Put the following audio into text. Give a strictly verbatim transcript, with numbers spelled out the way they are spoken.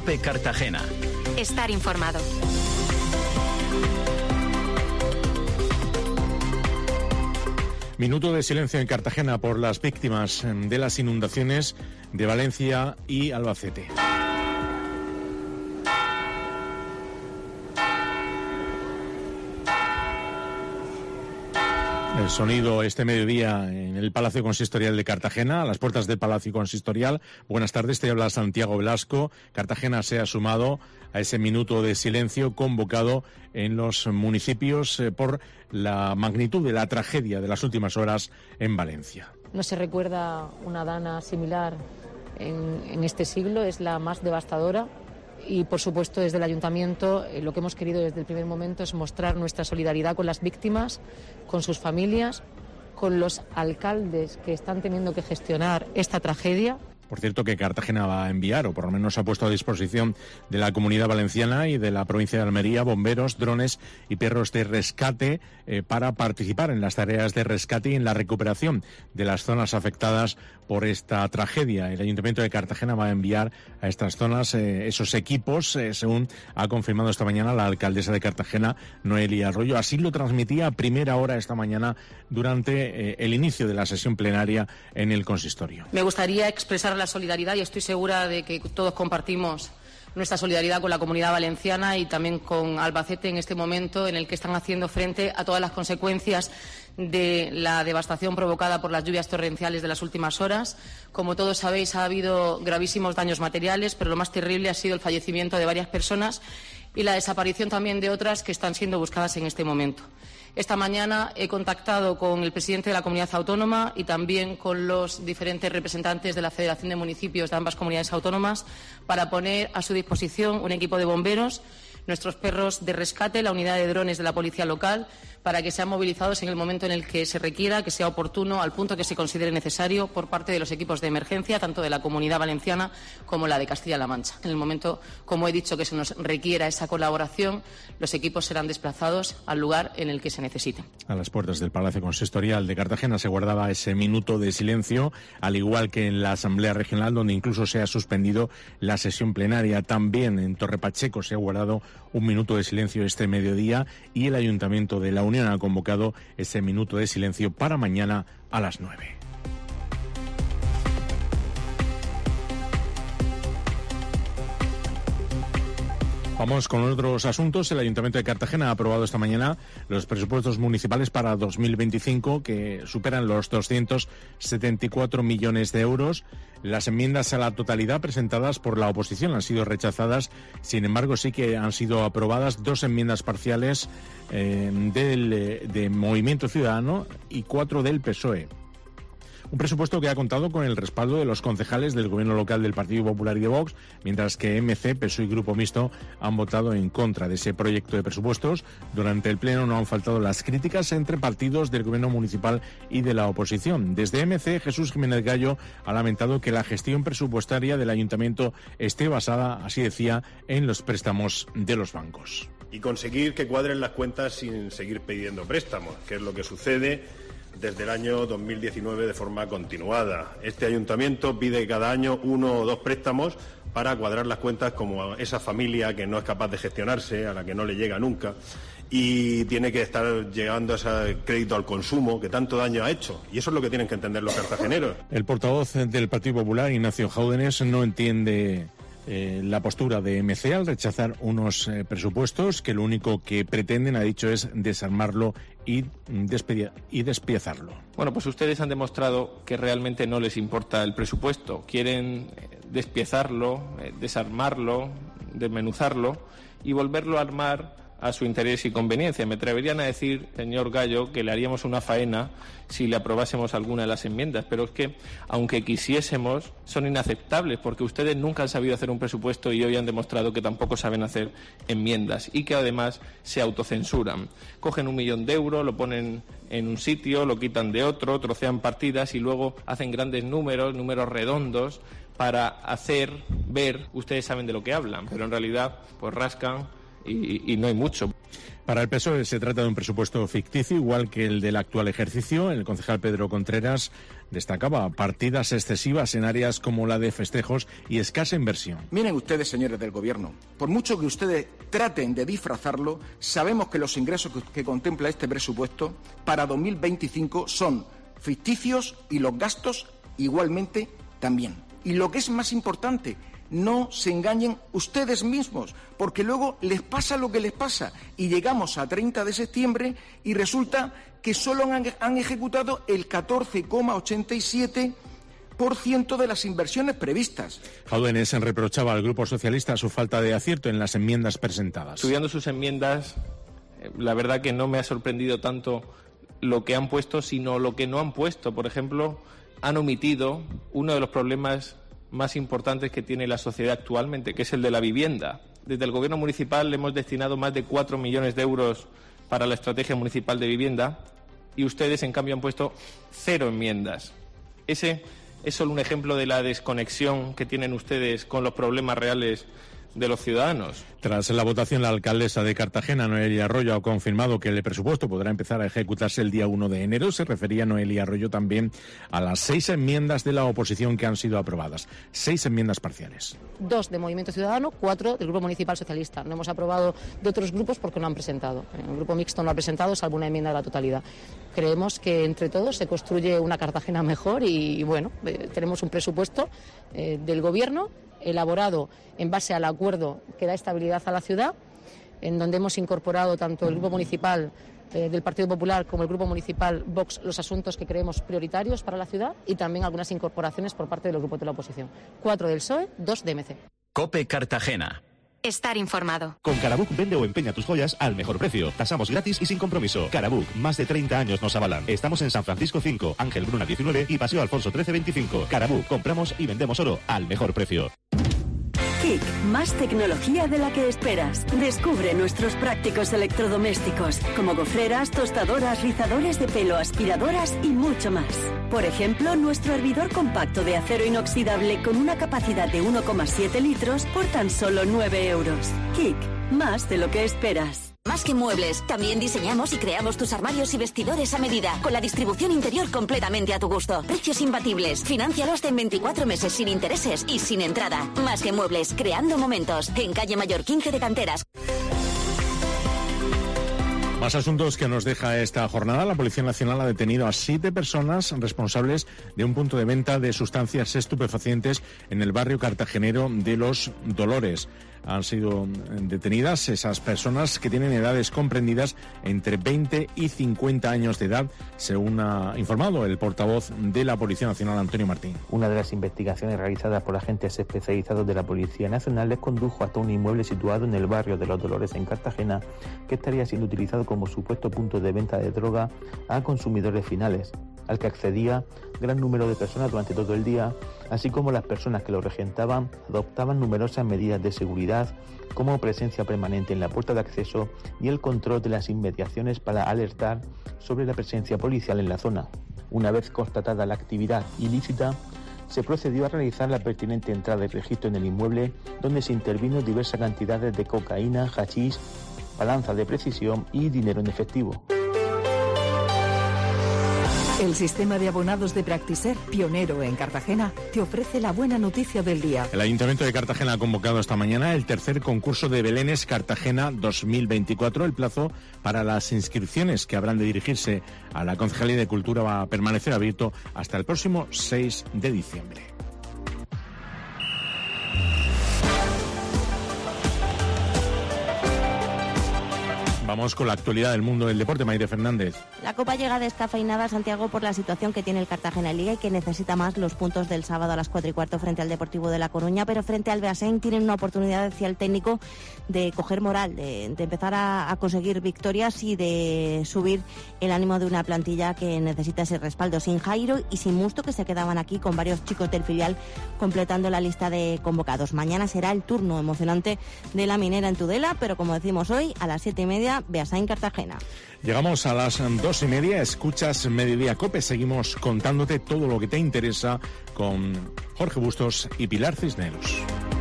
COPE Cartagena. Estar informado. Minuto de silencio en Cartagena por las víctimas de las inundaciones de Valencia y Albacete. El sonido este mediodía en el Palacio Consistorial de Cartagena, a las puertas del Palacio Consistorial. Buenas tardes, te habla Santiago Velasco. Cartagena se ha sumado a ese minuto de silencio convocado en los municipios por la magnitud de la tragedia de las últimas horas en Valencia. No se recuerda una dana similar en, en este siglo, es la más devastadora. Y, por supuesto, desde el Ayuntamiento eh, lo que hemos querido desde el primer momento es mostrar nuestra solidaridad con las víctimas, con sus familias, con los alcaldes que están teniendo que gestionar esta tragedia. Por cierto, que Cartagena va a enviar, o por lo menos ha puesto a disposición de la Comunidad Valenciana y de la provincia de Almería, bomberos, drones y perros de rescate eh, para participar en las tareas de rescate y en la recuperación de las zonas afectadas por esta tragedia. El Ayuntamiento de Cartagena va a enviar a estas zonas eh, esos equipos, eh, según ha confirmado esta mañana la alcaldesa de Cartagena, Noelia Arroyo. Así lo transmitía a primera hora esta mañana durante eh, el inicio de la sesión plenaria en el consistorio. Me gustaría expresar la solidaridad y estoy segura de que todos compartimos nuestra solidaridad con la Comunidad Valenciana y también con Albacete en este momento en el que están haciendo frente a todas las consecuencias de la devastación provocada por las lluvias torrenciales de las últimas horas. Como todos sabéis, ha habido gravísimos daños materiales, pero lo más terrible ha sido el fallecimiento de varias personas y la desaparición también de otras que están siendo buscadas en este momento. Esta mañana he contactado con el presidente de la Comunidad Autónoma y también con los diferentes representantes de la Federación de Municipios de ambas comunidades autónomas para poner a su disposición un equipo de bomberos, nuestros perros de rescate, la unidad de drones de la policía local, para que sean movilizados en el momento en el que se requiera, que sea oportuno, al punto que se considere necesario por parte de los equipos de emergencia, tanto de la Comunidad Valenciana como la de Castilla-La Mancha. En el momento, como he dicho, que se nos requiera esa colaboración, los equipos serán desplazados al lugar en el que se necesiten. A las puertas del Palacio Consistorial de Cartagena se guardaba ese minuto de silencio, al igual que en la Asamblea Regional, donde incluso se ha suspendido la sesión plenaria. También en Torre Pacheco se ha guardado un minuto de silencio este mediodía y el Ayuntamiento de la Unión ha convocado ese minuto de silencio para mañana a las nueve. Vamos con otros asuntos. El Ayuntamiento de Cartagena ha aprobado esta mañana los presupuestos municipales para dos mil veinticinco, que superan los doscientos setenta y cuatro millones de euros. Las enmiendas a la totalidad presentadas por la oposición han sido rechazadas. Sin embargo, sí que han sido aprobadas dos enmiendas parciales eh, del de Movimiento Ciudadano y cuatro del P S O E. Un presupuesto que ha contado con el respaldo de los concejales del Gobierno local del Partido Popular y de Vox, mientras que M C, P S O E y Grupo Mixto han votado en contra de ese proyecto de presupuestos. Durante el Pleno no han faltado las críticas entre partidos del Gobierno municipal y de la oposición. Desde M C, Jesús Jiménez Gallo ha lamentado que la gestión presupuestaria del Ayuntamiento esté basada, así decía, en los préstamos de los bancos. Y conseguir que cuadren las cuentas sin seguir pidiendo préstamos, que es lo que sucede desde el año dos mil diecinueve de forma continuada. Este ayuntamiento pide cada año uno o dos préstamos para cuadrar las cuentas, como esa familia que no es capaz de gestionarse, a la que no le llega nunca y tiene que estar llegando a ese crédito al consumo que tanto daño ha hecho. Y eso es lo que tienen que entender los cartageneros. El portavoz del Partido Popular, Ignacio Jóvenes, no entiende Eh, la postura de M C al rechazar unos eh, presupuestos que lo único que pretenden, ha dicho, es desarmarlo y, despe- y despiezarlo. Bueno, pues ustedes han demostrado que realmente no les importa el presupuesto. Quieren eh, despiezarlo, eh, desarmarlo, desmenuzarlo y volverlo a armar a su interés y conveniencia. Me atreverían a decir, señor Gallo, que le haríamos una faena si le aprobásemos alguna de las enmiendas, pero es que, aunque quisiésemos, son inaceptables, porque ustedes nunca han sabido hacer un presupuesto y hoy han demostrado que tampoco saben hacer enmiendas y que además se autocensuran. Cogen un millón de euros, lo ponen en un sitio, lo quitan de otro, trocean partidas y luego hacen grandes números, números redondos, para hacer ver, ustedes saben de lo que hablan, pero en realidad pues rascan Y, y no hay mucho. Para el P S O E se trata de un presupuesto ficticio, igual que el del actual ejercicio. El concejal Pedro Contreras destacaba partidas excesivas en áreas como la de festejos y escasa inversión. Miren ustedes, señores del Gobierno, por mucho que ustedes traten de disfrazarlo, sabemos que los ingresos que, que contempla este presupuesto para dos mil veinticinco son ficticios y los gastos igualmente también. Y lo que es más importante, no se engañen ustedes mismos, porque luego les pasa lo que les pasa y llegamos a treinta de septiembre y resulta que solo han, han ejecutado el catorce coma ochenta y siete por ciento de las inversiones previstas. Jaúdenes reprochaba al Grupo Socialista su falta de acierto en las enmiendas presentadas. Estudiando sus enmiendas, la verdad que no me ha sorprendido tanto lo que han puesto, sino lo que no han puesto. Por ejemplo, han omitido uno de los problemas más importantes que tiene la sociedad actualmente, que es el de la vivienda. Desde el Gobierno municipal hemos destinado más de cuatro millones de euros para la estrategia municipal de vivienda y ustedes, en cambio, han puesto cero enmiendas. Ese es solo un ejemplo de la desconexión que tienen ustedes con los problemas reales de los ciudadanos. Tras la votación, la alcaldesa de Cartagena, Noelia Arroyo, ha confirmado que el presupuesto podrá empezar a ejecutarse el día uno de enero. Se refería Noelia Arroyo también a las seis enmiendas de la oposición que han sido aprobadas. Seis enmiendas parciales. Dos de Movimiento Ciudadano, cuatro del Grupo Municipal Socialista. No hemos aprobado de otros grupos porque no han presentado. El Grupo Mixto no ha presentado, salvo una enmienda de la totalidad. Creemos que entre todos se construye una Cartagena mejor y, bueno, eh, tenemos un presupuesto eh, del Gobierno elaborado en base al acuerdo que da estabilidad a la ciudad, en donde hemos incorporado tanto el Grupo Municipal eh, del Partido Popular como el Grupo Municipal Vox los asuntos que creemos prioritarios para la ciudad y también algunas incorporaciones por parte de los grupos de la oposición. Cuatro del P S O E, dos de M C. COPE Cartagena. Estar informado. Con Carabook vende o empeña tus joyas al mejor precio. Tasamos gratis y sin compromiso. Carabook, más de treinta años nos avalan. Estamos en San Francisco cinco, Ángel Bruna diecinueve y Paseo Alfonso trece veinticinco. Carabook, compramos y vendemos oro al mejor precio. KIK, más tecnología de la que esperas. Descubre nuestros prácticos electrodomésticos, como gofreras, tostadoras, rizadores de pelo, aspiradoras y mucho más. Por ejemplo, nuestro hervidor compacto de acero inoxidable con una capacidad de uno coma siete litros por tan solo nueve euros. KIK, más de lo que esperas. Más que muebles, también diseñamos y creamos tus armarios y vestidores a medida, con la distribución interior completamente a tu gusto. Precios imbatibles, financialos en veinticuatro meses sin intereses y sin entrada. Más que muebles, creando momentos, en calle Mayor quince de Canteras. Más asuntos que nos deja esta jornada. La Policía Nacional ha detenido a siete personas responsables de un punto de venta de sustancias estupefacientes en el barrio cartagenero de Los Dolores. Han sido detenidas esas personas que tienen edades comprendidas entre veinte y cincuenta años de edad, según ha informado el portavoz de la Policía Nacional, Antonio Martín. Una de las investigaciones realizadas por agentes especializados de la Policía Nacional les condujo hasta un inmueble situado en el barrio de Los Dolores, en Cartagena, que estaría siendo utilizado como supuesto punto de venta de droga a consumidores finales, al que accedía gran número de personas durante todo el día, así como las personas que lo regentaban adoptaban numerosas medidas de seguridad, como presencia permanente en la puerta de acceso y el control de las inmediaciones para alertar sobre la presencia policial en la zona. Una vez constatada la actividad ilícita, se procedió a realizar la pertinente entrada y registro en el inmueble, donde se intervino diversas cantidades de cocaína, hachís, balanza de precisión y dinero en efectivo. El sistema de abonados de Practiser, pionero en Cartagena, te ofrece la buena noticia del día. El Ayuntamiento de Cartagena ha convocado esta mañana el tercer concurso de Belenes Cartagena dos mil veinticuatro. El plazo para las inscripciones, que habrán de dirigirse a la Concejalía de Cultura, va a permanecer abierto hasta el próximo seis de diciembre. Vamos con la actualidad del mundo del deporte. Mayre Fernández. La Copa llega descafeinada a Santiago por la situación que tiene el Cartagena en Liga y que necesita más los puntos del sábado a las cuatro y cuarto frente al Deportivo de La Coruña, pero frente al Beasain tienen una oportunidad, decía el técnico, de coger moral, de, de empezar a, a conseguir victorias y de subir el ánimo de una plantilla que necesita ese respaldo. Sin Jairo y sin Musto, que se quedaban aquí con varios chicos del filial completando la lista de convocados. Mañana será el turno emocionante de la Minera en Tudela, pero como decimos hoy, a las siete y media, Beasain Cartagena. Llegamos a las dos y media, escuchas Mediodía COPE, seguimos contándote todo lo que te interesa con Jorge Bustos y Pilar Cisneros.